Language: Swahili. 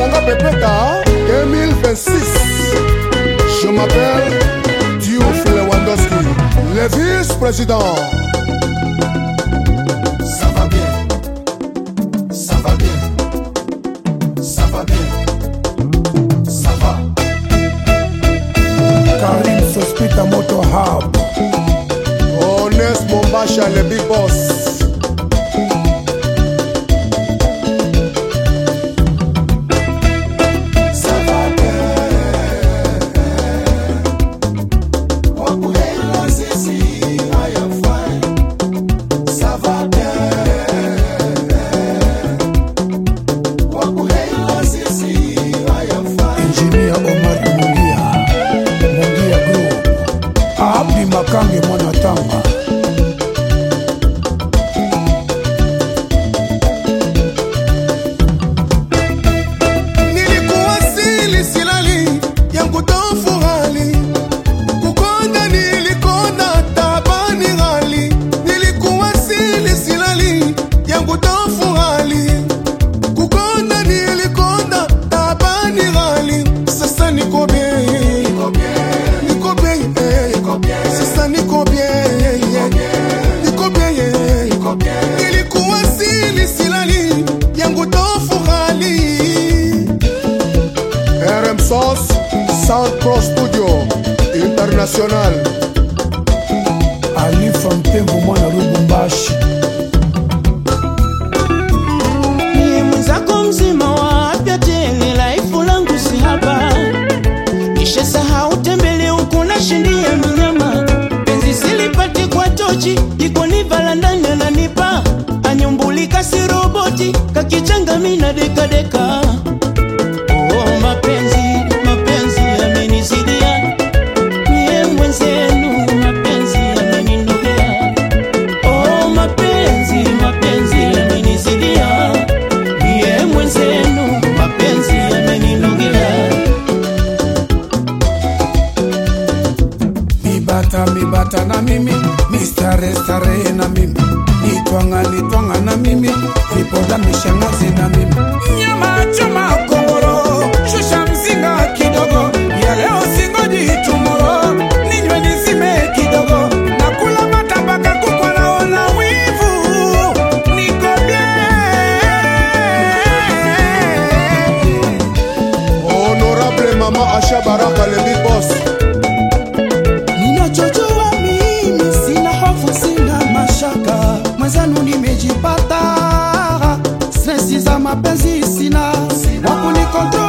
Panga Pepeta 2026. Je m'appelle Diouf Lewandowski, le vice-président. Ça va bien, ça va bien, ça va bien, ça va. Karim Sospita Moto Hub. Honest Mombacha, le big boss. Makange mwana tamba nilikuwa sili silali yangu tofurali kukonda nilikonda tabani ghali nilikuwa sili silali yangu tofurali kukonda nilikonda tabani ghali sasa niko bien niko bien sasa niko bien nilikuwa sili silali yangu tofurali RM Sauce Sound Pro Studio International. Alifa Mtembo mwana Lubumbashi. Ni mwenzako mzima wa afya tele laifu langu si haba nishe sahau tembele huku na shindia minyama penzi silipati kwa tochi iko ni valandani ananipa anyumbulika si roboti kakichanga mina deka deka. Oh mapenzi mapenzi yamenizidia mie mwenzenu mapenzi yameninogea. Oh mapenzi mapenzi yamenizidia mie mwenzenu mapenzi yameninogea. Mibata na mimi stare na mimi nitwanga na mimi vipoda mishangazi na mimi nyama choma kongoro shusha mzinga kidogo ya leo singoji tomorrow ninywe nizime kidogo nakula matabaka kukwa naona wivu niko bien. Honorable Mama Asha Baraka, le big boss. Ninachojua mimi sina hofu sina mashaka mwenzanu nimejipata stresi za mapenzi sina wakunikontro